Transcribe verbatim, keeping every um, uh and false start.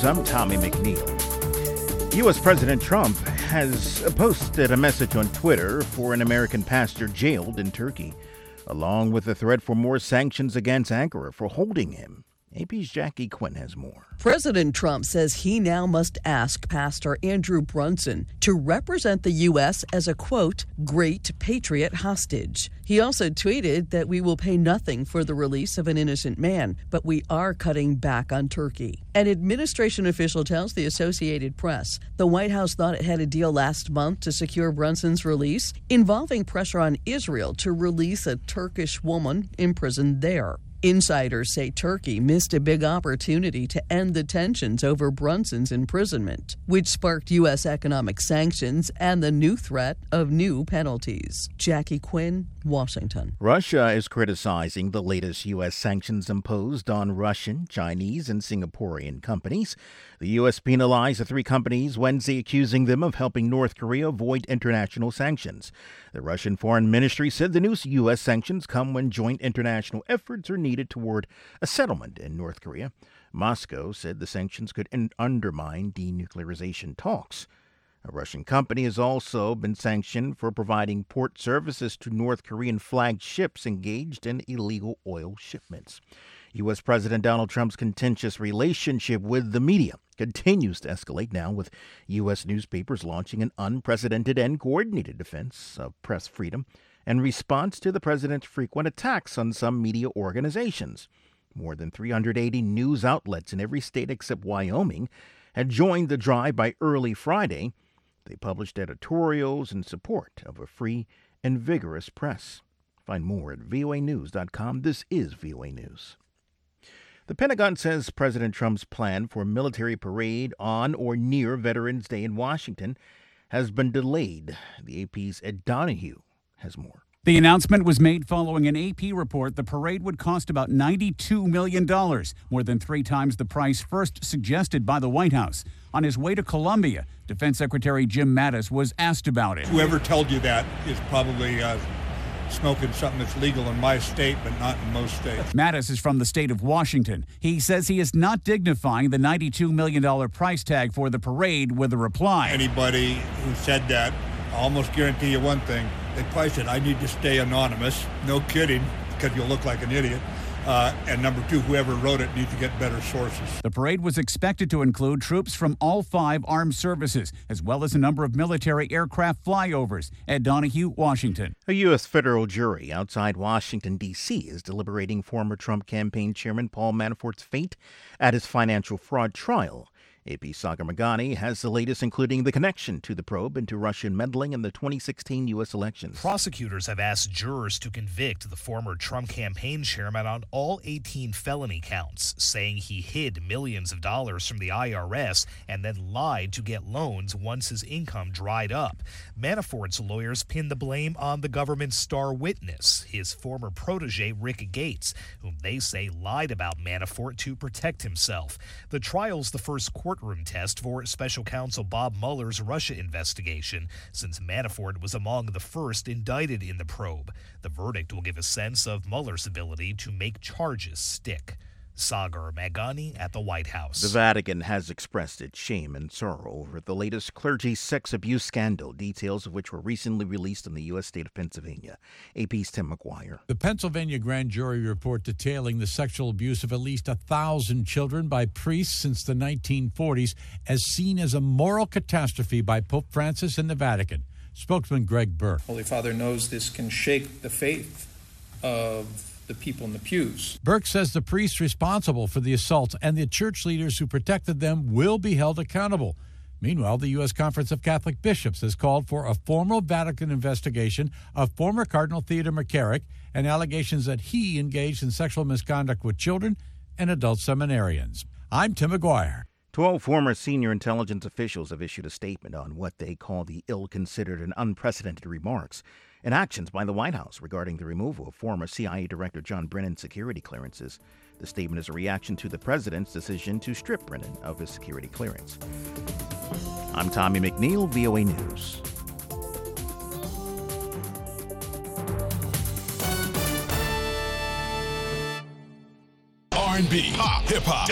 News, I'm Tommy McNeil. U S. President Trump has posted a message on Twitter for an American pastor jailed in Turkey, along with a threat for more sanctions against Ankara for holding him. A P's Jackie Quinn has more. President Trump says he now must ask Pastor Andrew Brunson to represent the U S as a, quote, great patriot hostage. He also tweeted that we will pay nothing for the release of an innocent man, but we are cutting back on Turkey. An administration official tells the Associated Press the White House thought it had a deal last month to secure Brunson's release, involving pressure on Israel to release a Turkish woman imprisoned there. Insiders say Turkey missed a big opportunity to end the tensions over Brunson's imprisonment, which sparked U S economic sanctions and the new threat of new penalties. Jackie Quinn, Washington. Russia is criticizing the latest U S sanctions imposed on Russian, Chinese, and Singaporean companies. The U S penalized the three companies Wednesday, accusing them of helping North Korea avoid international sanctions. The Russian Foreign Ministry said the new U S sanctions come when joint international efforts are needed toward a settlement in North Korea. Moscow said the sanctions could in- undermine denuclearization talks. A Russian company has also been sanctioned for providing port services to North Korean flagged ships engaged in illegal oil shipments. U S. President Donald Trump's contentious relationship with the media continues to escalate now, with U S newspapers launching an unprecedented and coordinated defense of press freedom in response to the president's frequent attacks on some media organizations. More than three hundred eighty news outlets in every state except Wyoming had joined the drive by early Friday. They published editorials in support of a free and vigorous press. Find more at V O A news dot com. This is V O A News. The Pentagon says President Trump's plan for a military parade on or near Veterans Day in Washington has been delayed. The A P's Ed Donahue has more. The announcement was made following an A P report the parade would cost about ninety-two million dollars, more than three times the price first suggested by the White House. On his way to Columbia, Defense Secretary Jim Mattis was asked about it. Whoever told you that is probably uh, smoking something that's legal in my state, but not in most states. Mattis is from the state of Washington. He says he is not dignifying the ninety-two million dollars price tag for the parade with a reply. Anybody who said that, I almost guarantee you one thing. They probably said, I need to stay anonymous. No kidding, because you'll look like an idiot. Uh, and number two, whoever wrote it needs to get better sources. The parade was expected to include troops from all five armed services, as well as a number of military aircraft flyovers. Ed Donahue, Washington. A U S federal jury outside Washington, D C is deliberating former Trump campaign chairman Paul Manafort's fate at his financial fraud trial. A P Sagar Meghani has the latest, including the connection to the probe into Russian meddling in the twenty sixteen U S elections. Prosecutors have asked jurors to convict the former Trump campaign chairman on all eighteen felony counts, saying he hid millions of dollars from the I R S and then lied to get loans once his income dried up. Manafort's lawyers pinned the blame on the government's star witness, his former protege Rick Gates, whom they say lied about Manafort to protect himself. The trial's the first court courtroom test for special counsel Bob Mueller's Russia investigation, since Manafort was among the first indicted in the probe. The verdict will give a sense of Mueller's ability to make charges stick. Sagar Meghani at the White House. The Vatican has expressed its shame and sorrow over the latest clergy sex abuse scandal, details of which were recently released in the U S state of Pennsylvania. A P's Tim McGuire. The Pennsylvania grand jury report detailing the sexual abuse of at least a thousand children by priests since the nineteen forties as seen as a moral catastrophe by Pope Francis and the Vatican. Spokesman Greg Burke. Holy Father knows this can shake the faith of the people in the pews. Burke says the priests responsible for the assaults and the church leaders who protected them will be held accountable. Meanwhile, the U S Conference of Catholic Bishops has called for a formal Vatican investigation of former Cardinal Theodore McCarrick and allegations that he engaged in sexual misconduct with children and adult seminarians. I'm Tim McGuire. Twelve former senior intelligence officials have issued a statement on what they call the ill-considered and unprecedented remarks and actions by the White House regarding the removal of former C I A Director John Brennan's security clearances. The statement is a reaction to the president's decision to strip Brennan of his security clearance. I'm Tommy McNeil, V O A News. R and B, pop, hip-hop.